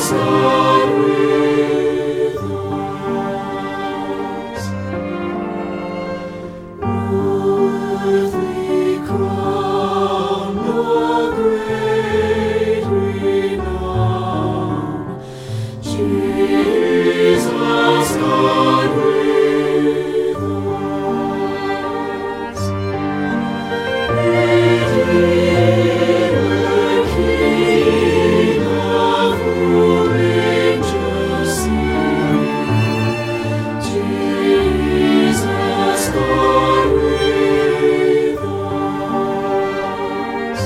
God with us. Worthy crown, nor great renown, Jesus, God with us. Redeemer, King of whom angels sing, Jesus, God with us.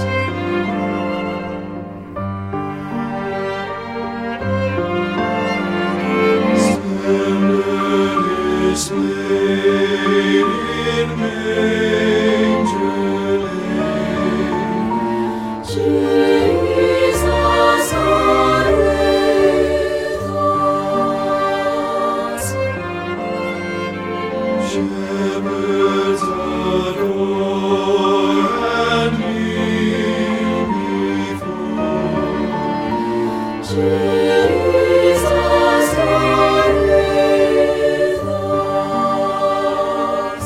Splendid displayed in manger laid, Jesus, God with us. Shepherds adore and kneel before, Jesus, God with us.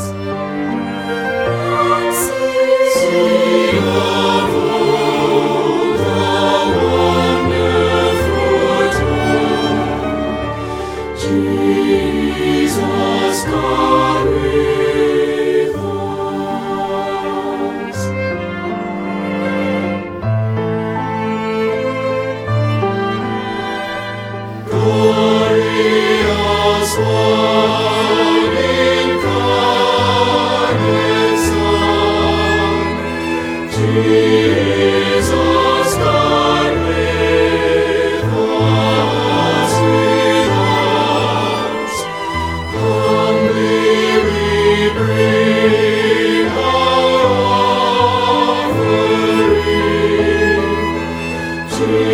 And sing of old the wonderful told, Jesus, God with us. Glorious One, incarnate Son, Jesus, God with us, humbly we bring our offering.